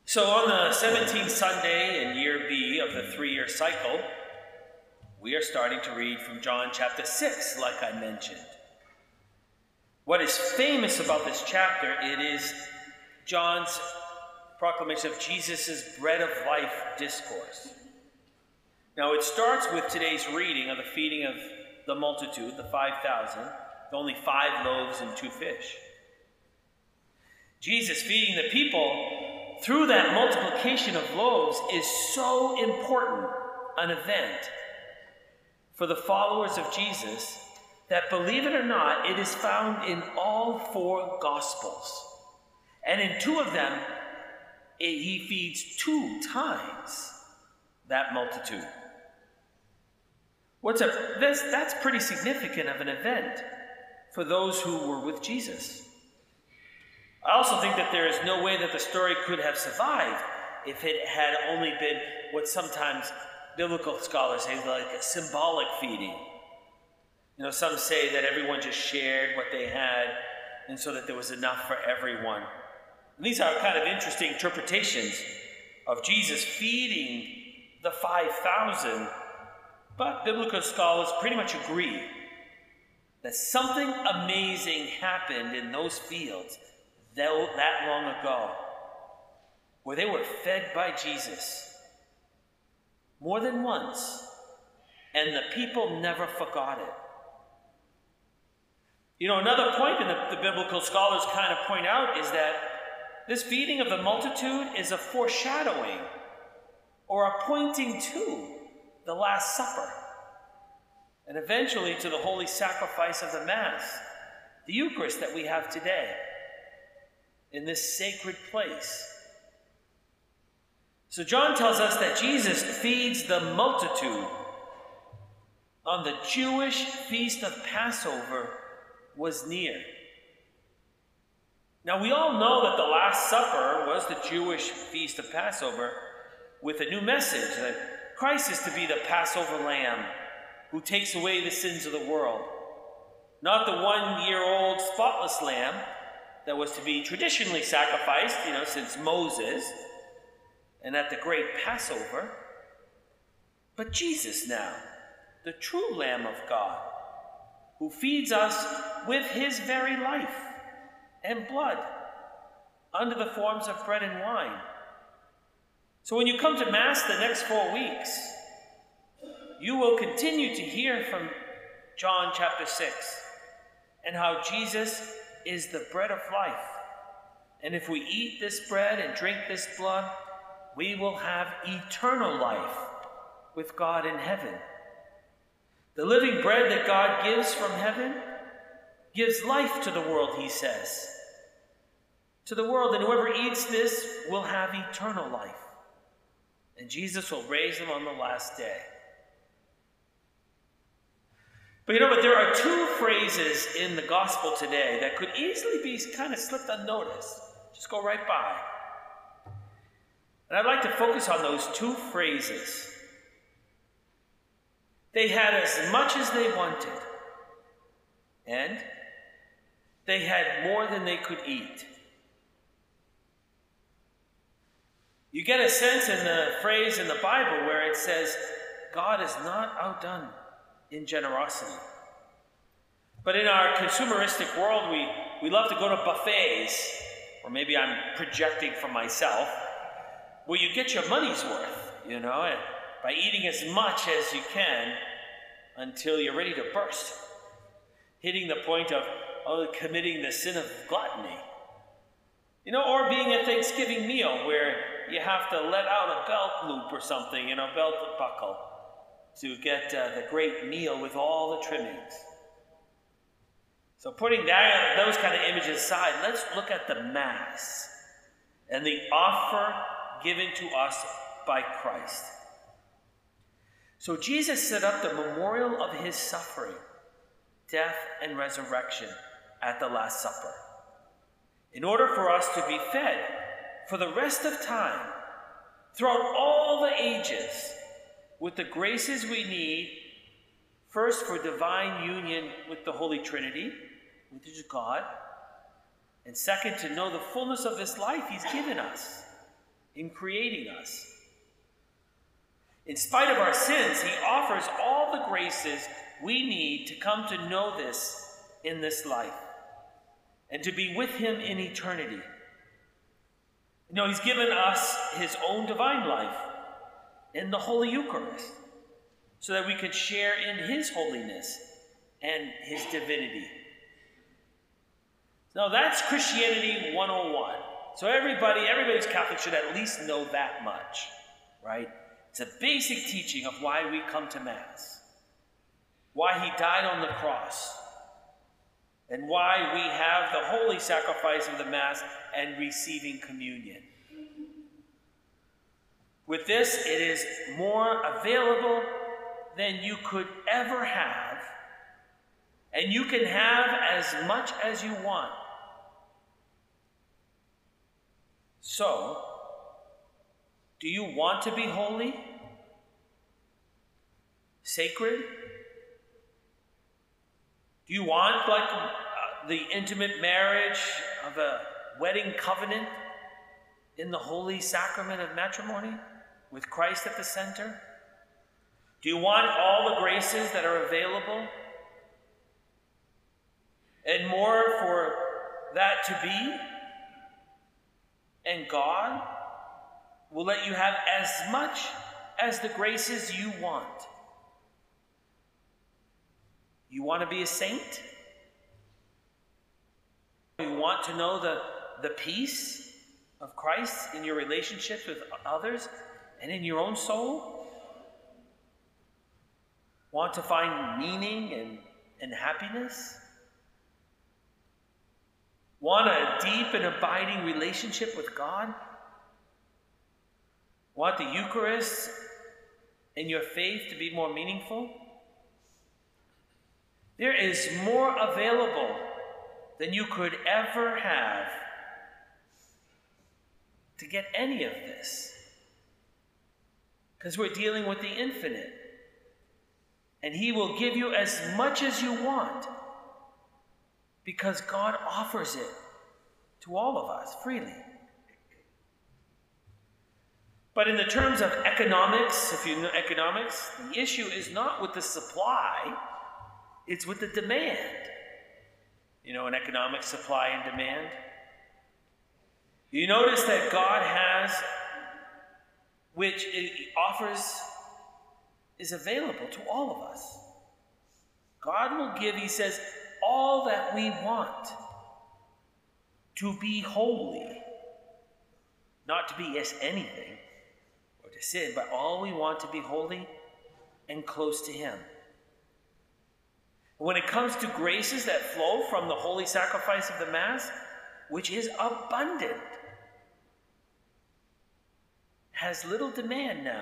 So on the 17th Sunday in year B of the 3-year cycle, we are starting to read from John chapter 6, like I mentioned. What is famous about this chapter, it is John's proclamation of Jesus' bread of life discourse. Now it starts with today's reading of the feeding of the multitude, the 5,000, only 5 loaves and 2 fish. Jesus feeding the people through that multiplication of loaves is so important an event for the followers of Jesus that, believe it or not, it is found in all 4 Gospels. And in 2 of them, he feeds 2 times that multitude. That's pretty significant of an event for those who were with Jesus. I also think that there is no way that the story could have survived if it had only been what sometimes biblical scholars say like a symbolic feeding. You know, some say that everyone just shared what they had and so that there was enough for everyone. And these are kind of interesting interpretations of Jesus feeding the 5,000, but biblical scholars pretty much agree that something amazing happened in those fields that long ago, where they were fed by Jesus more than once, and the people never forgot it. You know, another point that the biblical scholars kind of point out is that this feeding of the multitude is a foreshadowing or a pointing to the Last Supper, and eventually to the holy sacrifice of the Mass, the Eucharist that we have today in this sacred place. So John tells us that Jesus feeds the multitude on the Jewish feast of Passover was near. Now we all know that the Last Supper was the Jewish feast of Passover with a new message that Christ is to be the Passover lamb who takes away the sins of the world. Not the 1-year-old spotless lamb that was to be traditionally sacrificed, since Moses and at the great Passover, but Jesus now, the true Lamb of God, who feeds us with his very life and blood under the forms of bread and wine. So when you come to Mass the next 4 weeks, you will continue to hear from John chapter 6 and how Jesus is the bread of life. And if we eat this bread and drink this blood, we will have eternal life with God in heaven. The living bread that God gives from heaven gives life to the world, he says. To the world, and whoever eats this will have eternal life. And Jesus will raise them on the last day. But there are 2 phrases in the gospel today that could easily be kind of slipped unnoticed. Just go right by. And I'd like to focus on those 2 phrases. They had as much as they wanted, and they had more than they could eat. You get a sense in the phrase in the Bible where it says, God is not outdone in generosity. But in our consumeristic world, we love to go to buffets, or maybe I'm projecting for myself, where you get your money's worth, by eating as much as you can until you're ready to burst, hitting the point of committing the sin of gluttony. Or being a Thanksgiving meal where you have to let out a belt loop or something, belt buckle, to get the great meal with all the trimmings. So putting those kind of images aside, let's look at the Mass and the offer given to us by Christ. So Jesus set up the memorial of his suffering, death, and resurrection at the Last Supper in order for us to be fed for the rest of time, throughout all the ages, with the graces we need, first for divine union with the Holy Trinity, which is God, and second, to know the fullness of this life he's given us in creating us. In spite of our sins, he offers all the graces we need to come to know this in this life and to be with him in eternity. You know, he's given us his own divine life in the Holy Eucharist so that we could share in his holiness and his divinity. Now that's Christianity 101. So everybody's Catholic should at least know that much, right? It's a basic teaching of why we come to Mass, why he died on the cross, and why we have the holy sacrifice of the Mass and receiving communion. With this, it is more available than you could ever have, and you can have as much as you want. So, do you want to be holy? Sacred? Do you want the intimate marriage of a wedding covenant in the holy sacrament of matrimony with Christ at the center? Do you want all the graces that are available and more for that to be? And God will let you have as much as the graces you want. You want to be a saint? You want to know the peace of Christ in your relationships with others and in your own soul? Want to find meaning and happiness? Want a deep and abiding relationship with God? Want the Eucharist and your faith to be more meaningful? There is more available than you could ever have to get any of this. Because we're dealing with the infinite. And he will give you as much as you want. Because God offers it to all of us freely. But in the terms of economics, if you know economics, the issue is not with the supply, it's with the demand. You know, in economics, supply and demand. You notice that God has, which he offers, is available to all of us. God will give, he says, all that we want to be holy. Not to be as anything or to sin, but all we want to be holy and close to him. When it comes to graces that flow from the holy sacrifice of the Mass, which is abundant, has little demand now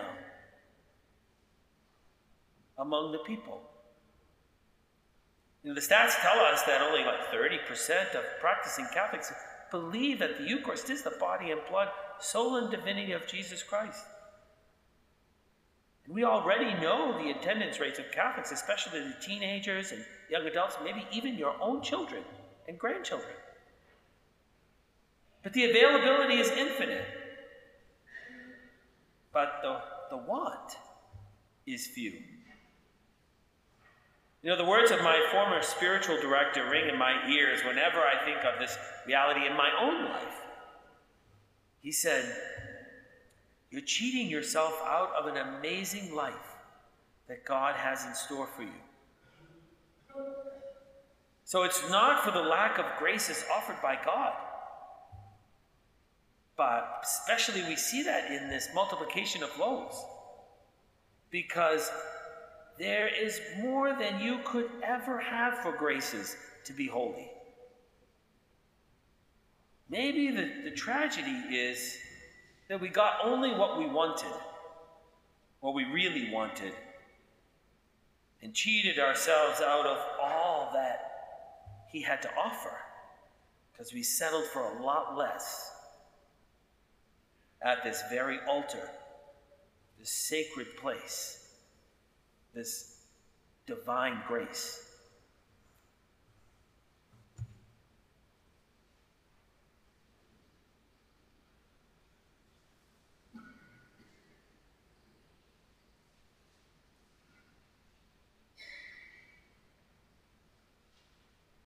among the people. You know, the stats tell us that only like 30% of practicing Catholics believe that the Eucharist is the body and blood, soul and divinity of Jesus Christ. And we already know the attendance rates of Catholics, especially the teenagers and young adults, maybe even your own children and grandchildren. But the availability is infinite. But the want is few. You know, the words of my former spiritual director ring in my ears whenever I think of this reality in my own life. He said, "You're cheating yourself out of an amazing life that God has in store for you." So it's not for the lack of graces offered by God. But especially we see that in this multiplication of loaves. Because there is more than you could ever have for graces to be holy. Maybe the tragedy is that we got only what we wanted, what we really wanted, and cheated ourselves out of all that he had to offer, because we settled for a lot less at this very altar, this sacred place, this divine grace.